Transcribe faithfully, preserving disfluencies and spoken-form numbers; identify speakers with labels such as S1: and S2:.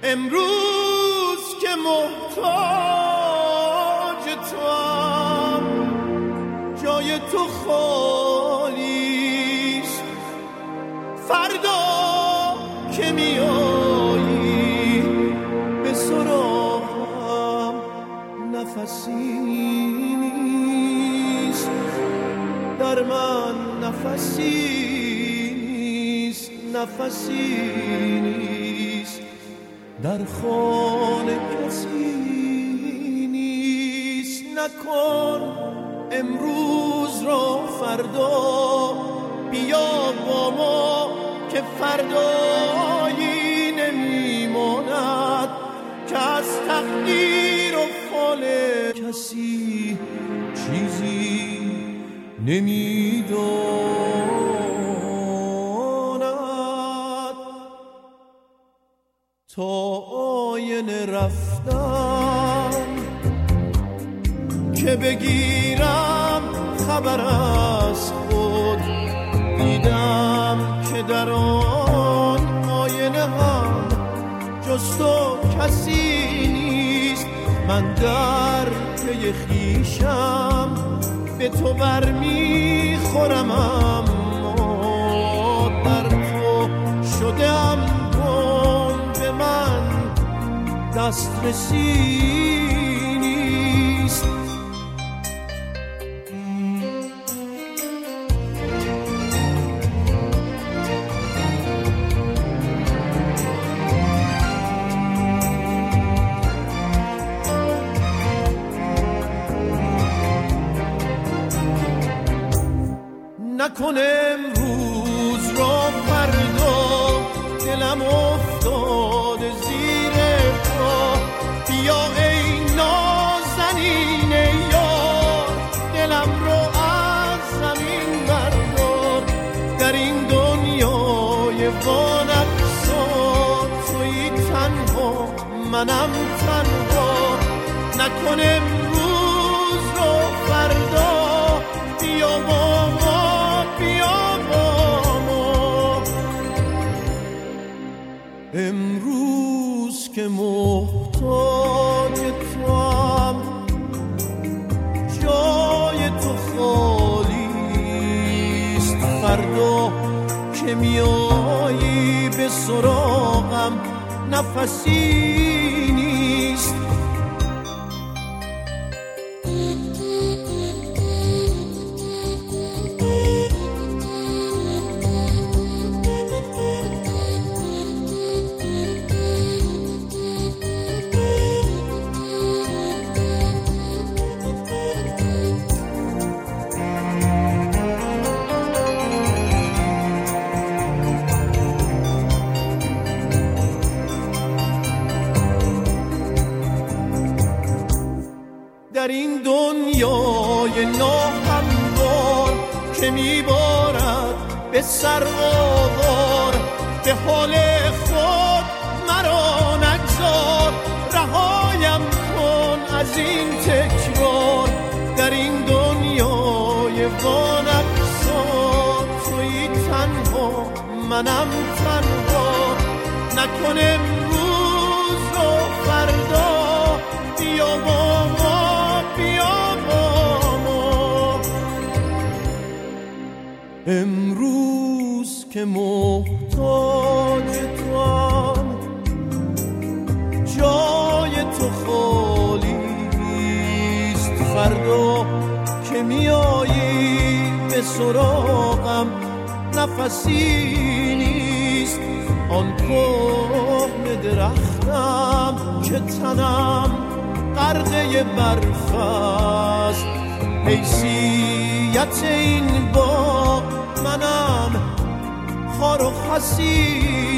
S1: امروز که محتاج توام، جای تو خالیست. فردا که میایی به سراغم، نفسی نیست در من، نفسی نیست، نفسی نیست در خانه، کسی نیست. نکن امروز را فردا، بیا با ما که فردایی نمیماند که از تقدیر و فال کسی چیزی نمیداند. تا آینه رفتم که بگیرم خبر از خود، دیدم که در آن آینه هم جز تو کسی نیست. من در پی خویشم به تو برمیخورم، اما در تو شدم گم، به من دسترسی نیست. نکن امروز را فردا، دلم افتاده زیر پا. بیا ای نازنین یار، دلم رو از زمین بردار. در این دنیای وانقصا تویی تنها، منم تنها. نکن امروز را فردا، بیا با ما، بیا با ما. امروز که محتاج توام، جای تو خالیست. فردا که میایی به سراغم، نفسی نیست. در این دنیای ناهموار که میبارد به سر آوار، به حال خود مرا نگذار. رهایم کن از این تکرار، در این دنیای وانقصا تویی تنها، منم تنها. نکن امروز رو فردا، بیا با ما، بیا با ما. امروز که محتاج توام، جای تو خالیست. فردا که میایی به سراغم، نفسی نیست. آن کهنه درختم که تنم غرقه برف است، حیثیت این باغ منم خار و خسی